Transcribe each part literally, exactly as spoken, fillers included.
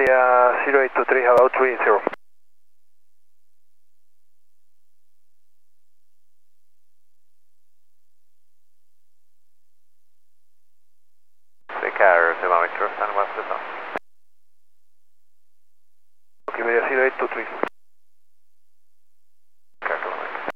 Iberia zero eight two three, hello, three zero. Take care, Lima Victor, stand west of sun. Okay, Iberia zero eight two three. Care to Lima Victor.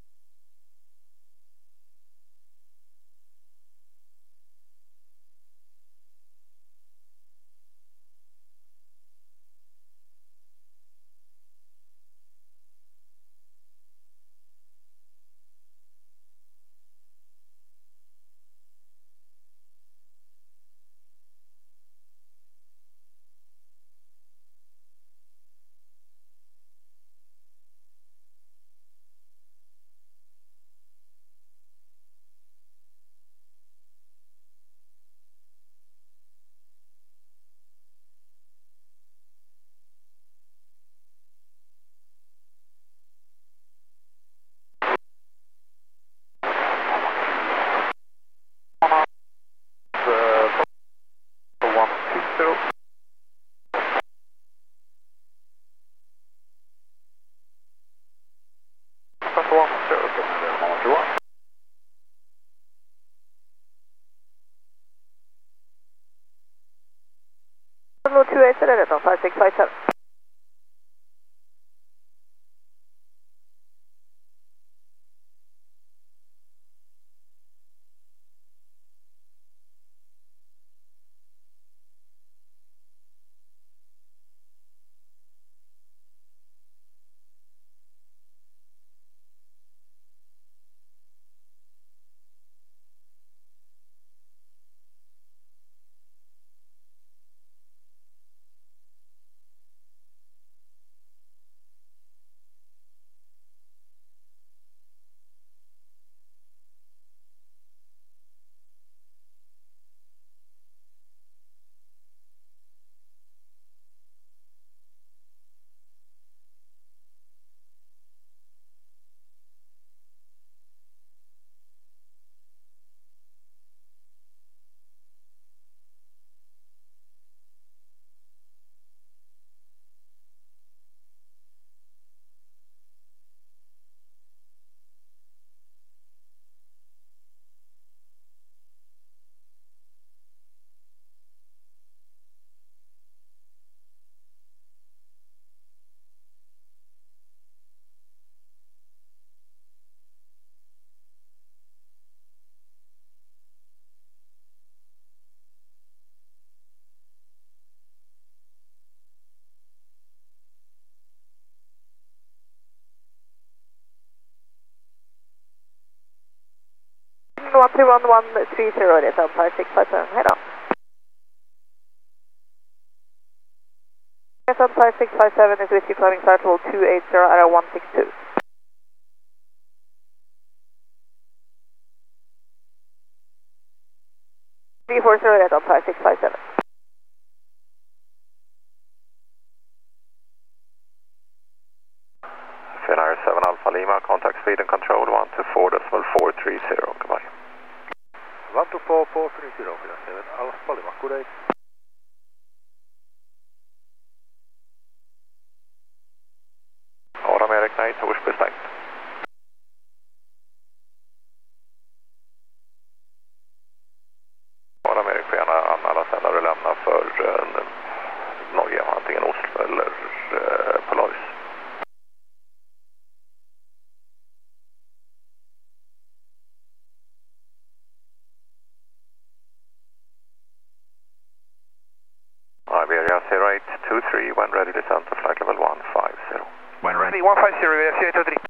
two eight zero, Delta five six five seven. one two one one three zero, Delta five six five seven, head on. Delta five six five seven is with you, climbing start hold two eight zero, arrow one six two. three four zero, Delta five six five seven. Finnair seven Alpha Lima, contact speed and control one two four decimal four three zero, goodbye. one two four four three zero, Finnair seven Alpha Lima, good day. Nordamerika nej, Torsby stängt. Nordamerika får gärna anmäla sen när du lämnar för eh, Norge, antingen Oslo eller eh, Polaris. Iberia zero eight two three, when ready descent to flight level one five zero. When ready, one five zero, Iberia zero eight two three.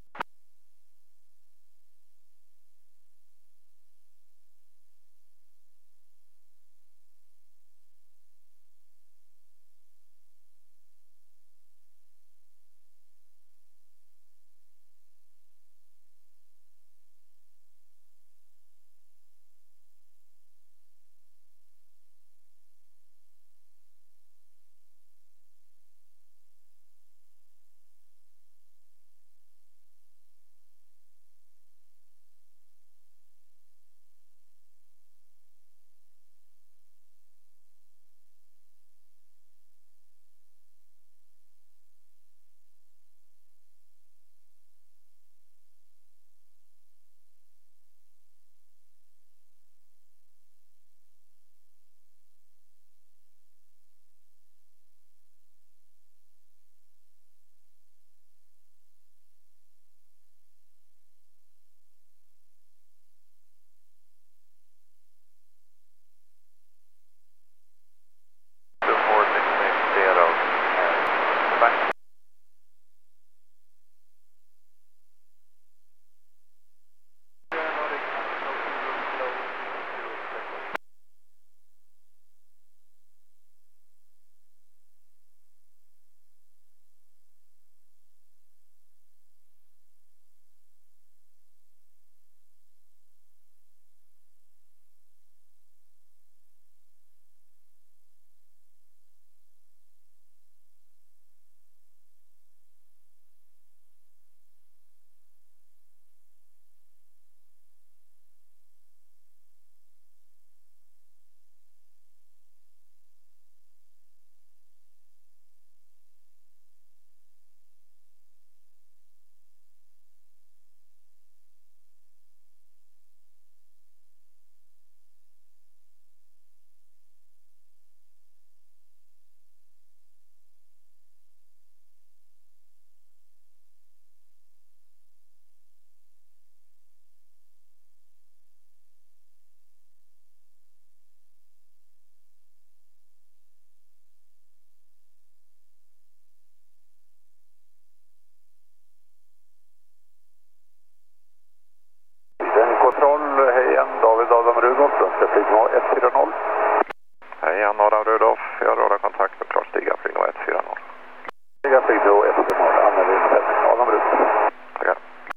igen Adam Rudolf, jag har kontakt med klart stiga flygning ett fyra noll. Stiga flygning ett fyra noll, använder insättning, Adam Rudolf. Tackar.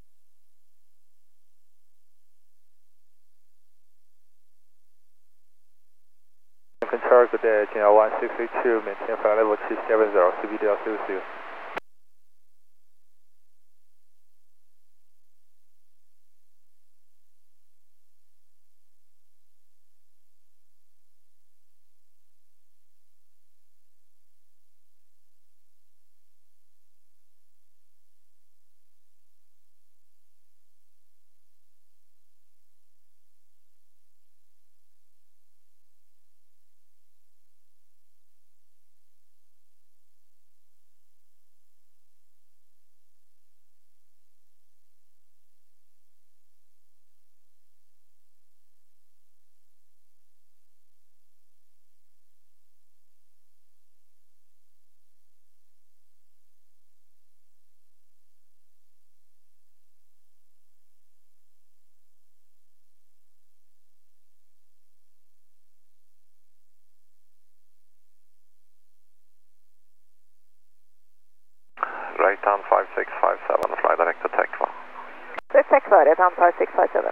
Control, good day, Gino one six eight two, maintain flight level two seven zero, C B D L zero zero. Right hand five six five seven, fly direct to Tech va? Respect för ett antal sex five seven.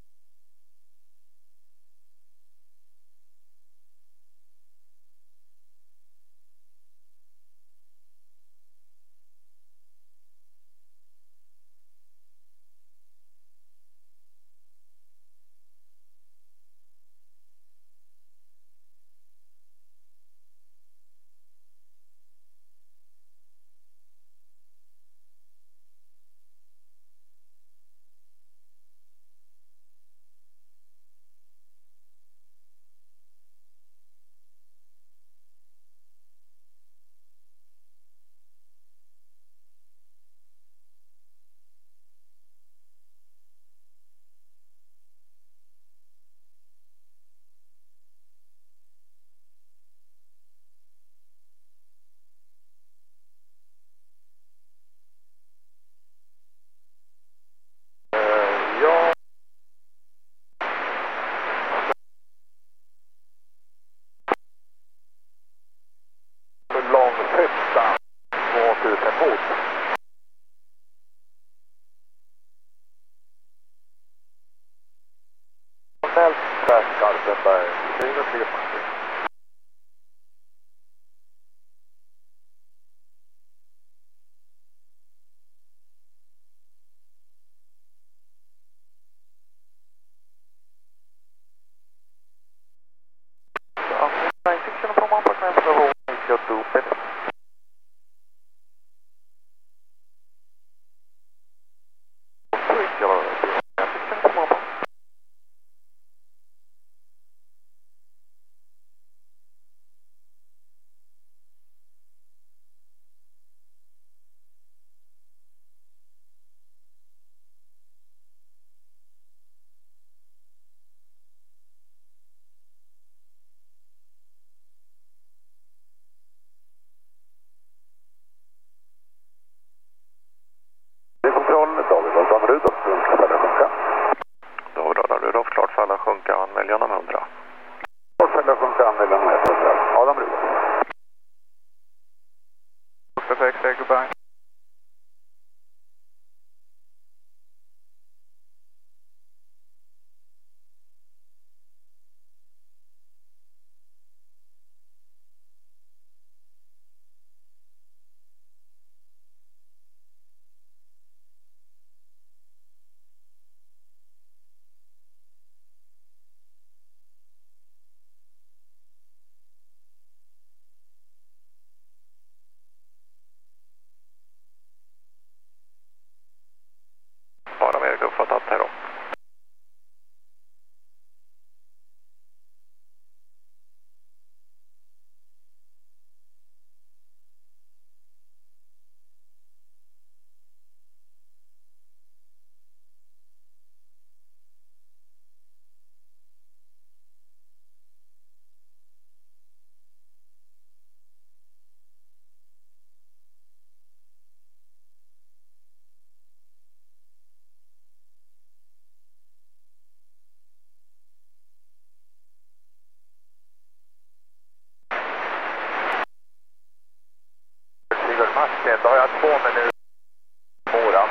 Garpenberg, fyra tre fem. Martin, då har jag två minuter. Mora.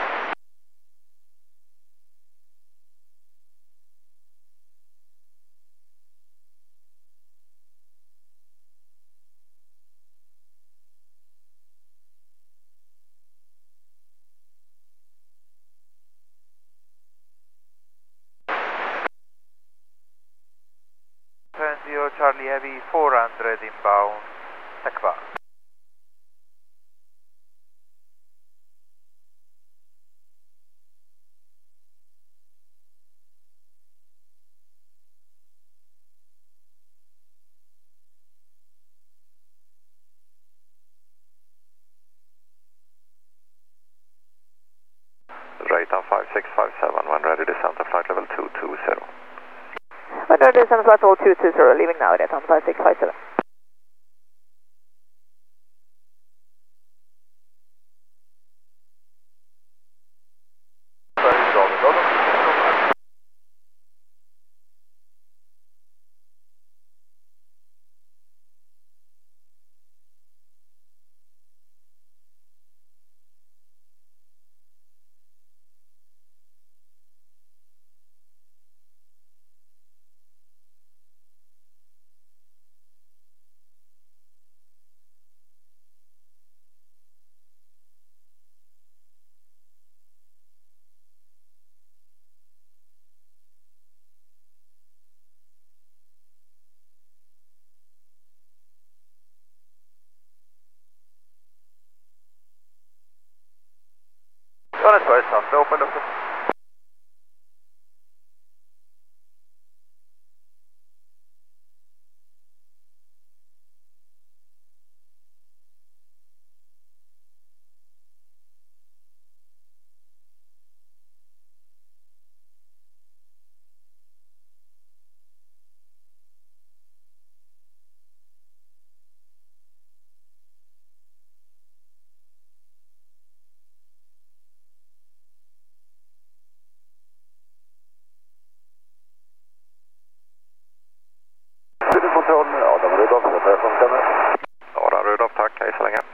Zero Charlie Heavy four hundred inbound, Takva. Rayton five six five seven, when ready descent to flight level two two zero. When ready descent to flight level two two zero, leaving now, Rayton five six five seven. Jonas Persson, open up. Kontroll, Adam Rudolf, välkommen. Adam Rudolf, tack, hej så länge.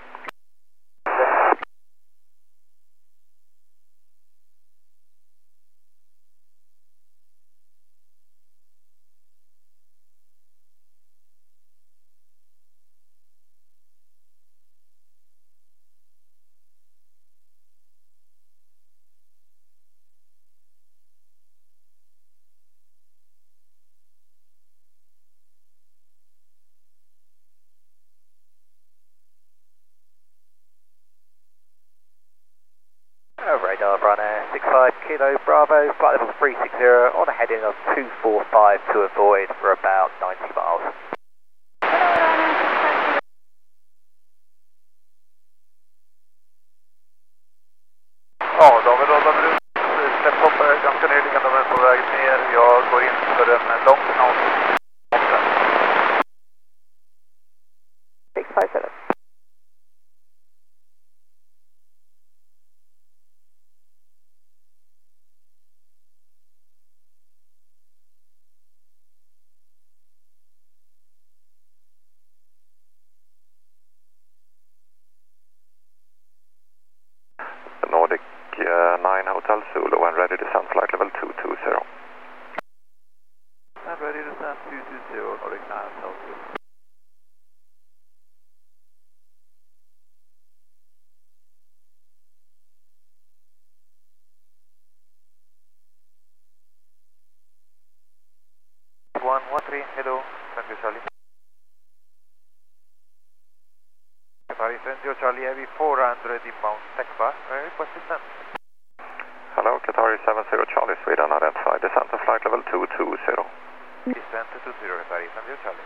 Radar runner six five Kilo Bravo, flight level three six zero on a heading of two four five to avoid for about ninety miles. Ja, David Adam Rud släpphoppare ganska nyligen, de är på väg ner. Jag går in för en lång kanal. six five seven. Nordic uh, nine Hotel Zulu, when ready descent flight level two two zero. And ready to descent two two zero, Nordic nine Hotel Zulu. one one three, hello, Tango Charlie. Paris Tango Charlie Heavy four hundred inbound, Takva, request descent. Hello, Qatari seven zero Charlie, Sweden, identified descent to flight level two two zero. Descent to two zero, Paris Tango Charlie.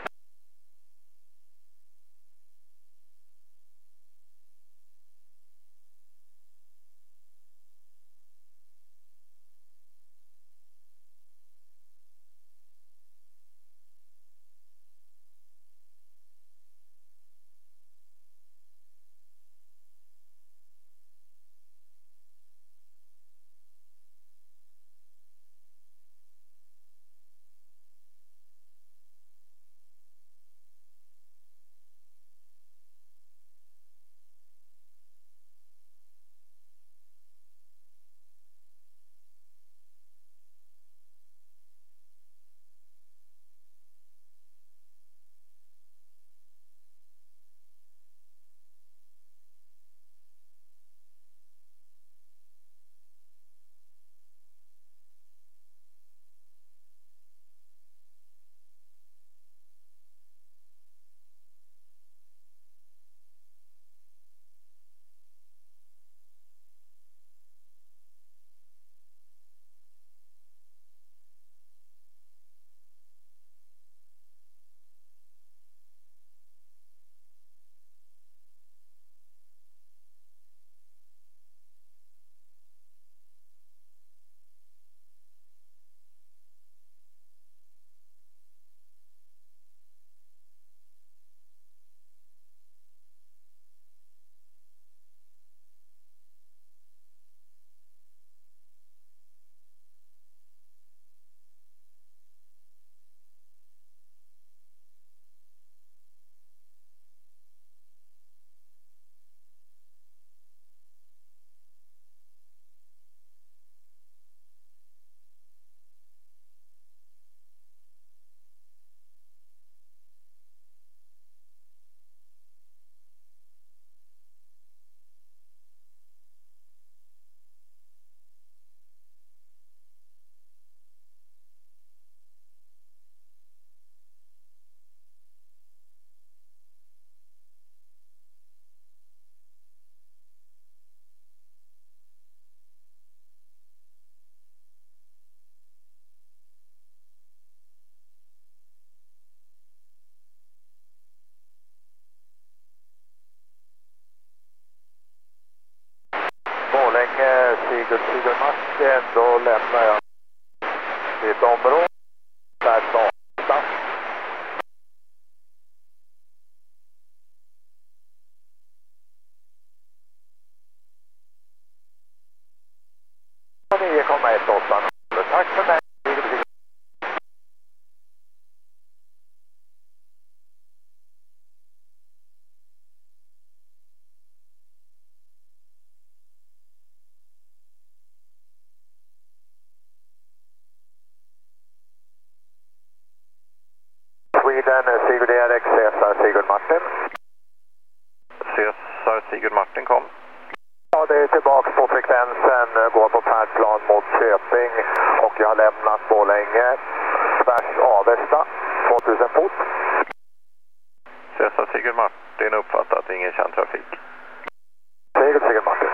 Sigurd, Sigurd Martin, då lämnar jag ditt område. Där starta. nio komma ett åtta. Tack för mig. Sweden, Sigurd Erik, Cesar, Sigurd Martin. Cesar, Sigurd Martin kom. Ja, det är tillbaka på frekvensen, går på färdplan mot Köping och jag har lämnat Borlänge, tvärs Avesta, tvåtusen fot. Cesar, Sigurd Martin uppfattat, ingen känd trafik. Sigurd, Sigurd Martin.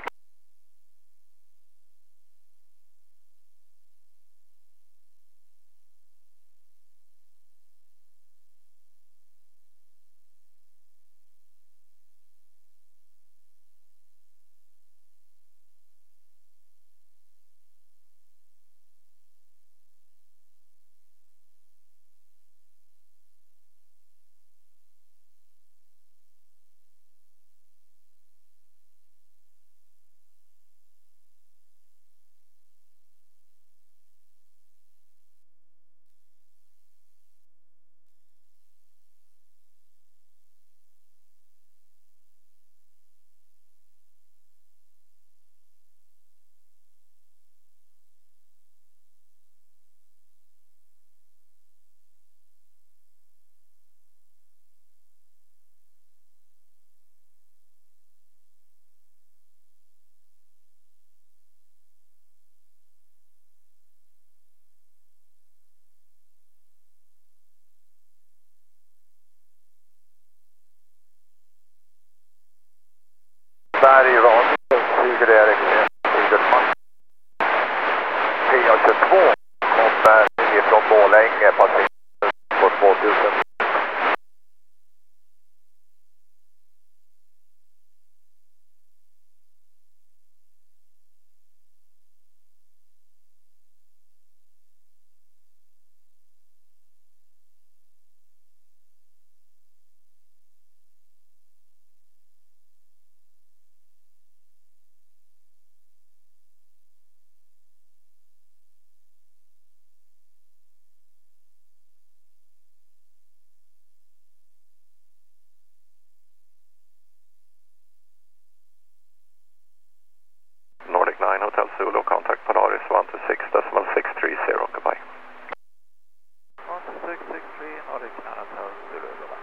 Bergradio, Sigurd Erik, Sigurd Martin. P tjugotvå kommer ifrån Borlänge, passerar på tvåtusen. Nordic nine Hotel Zulu, contact Polaris one two six decimal six three zero, goodbye. one two six six three, Nordic nine Hotel Zulu, goodbye.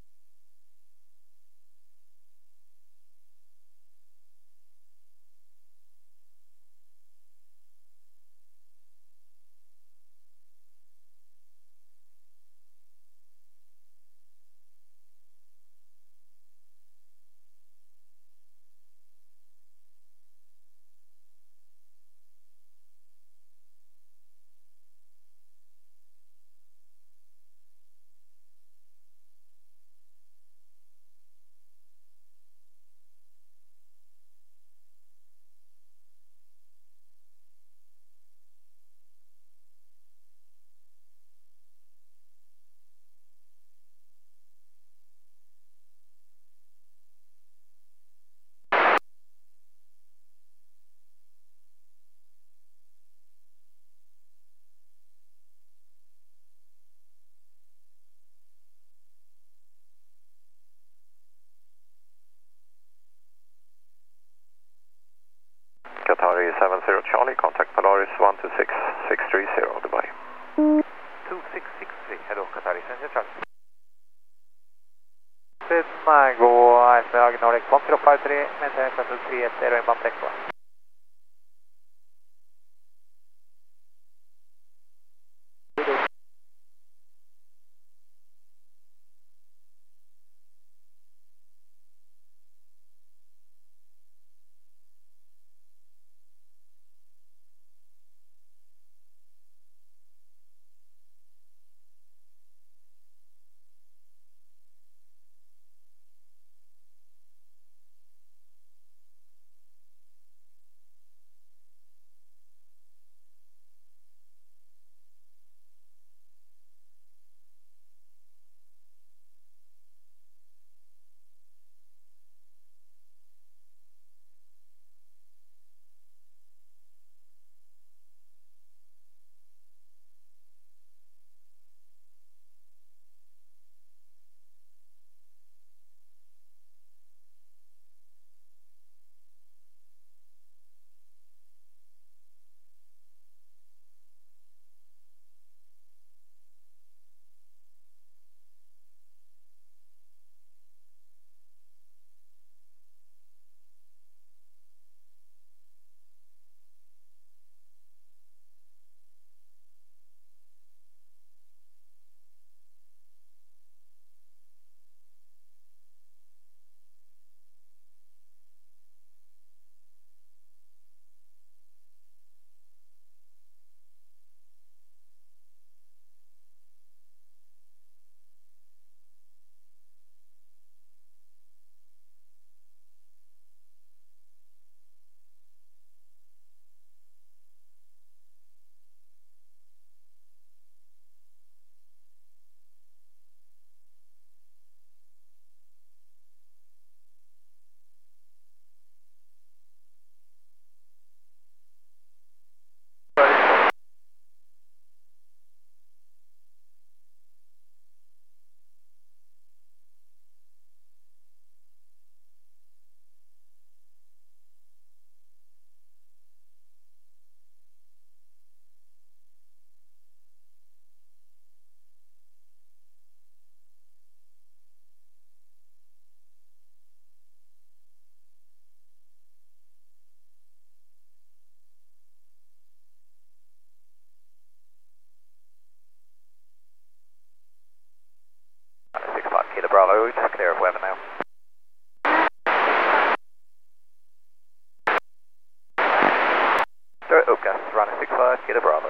Qatari seven zero Charlie, contact Polaris one two six six three zero, goodbye. two six six three, hello Qatari seven zero Charlie. This might go iceberg Nordic one zero five three, maintain shuttle three eight zero in bump deck one. we're just clear of weather now. Direct Upgas, running six five, Kilo Bravo.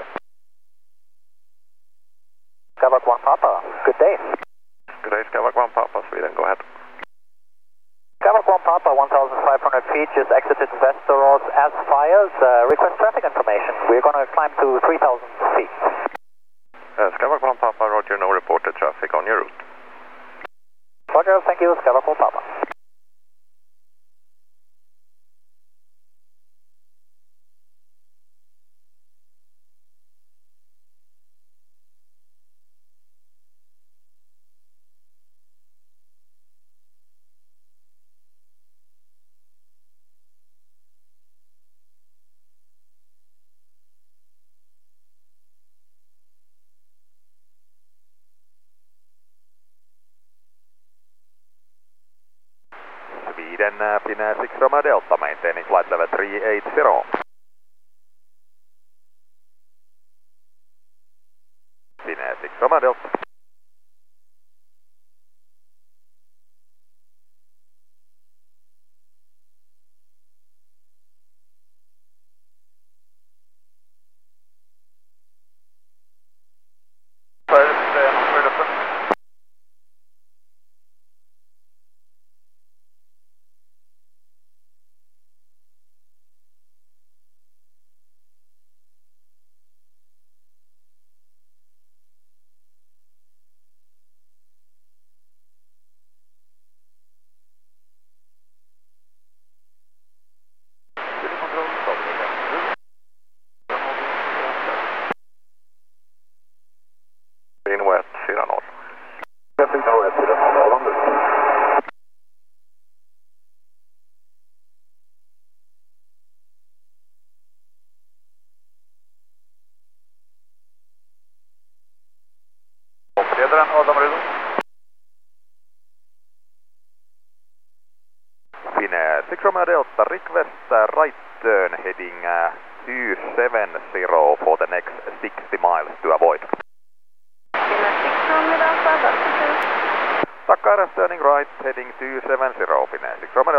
Skywalk one Papa, good day. Good day, Skywalk one Papa, Sweden, go ahead. Skywalk one Papa, one thousand five hundred feet, just exited Västerås as fired. Uh, request traffic information. We're going to climb to three thousand feet. Uh, Skywalk one Papa, roger, no reported traffic on your route. Roger, thank you, Skywalk one Papa. Sweden, uh, Finnair six Roma Delta, maintaining flight level three eighty. Finnair six Roma Delta. In west, fyra noll. Traffic now west, fyra noll, on Opledaren Adam Rudolf. Finnair six Roma Delta, request uh, right turn heading uh, two seven zero for the next sixty miles to avoid. Takaras turning right, heading two seven zero, Finnair six Roma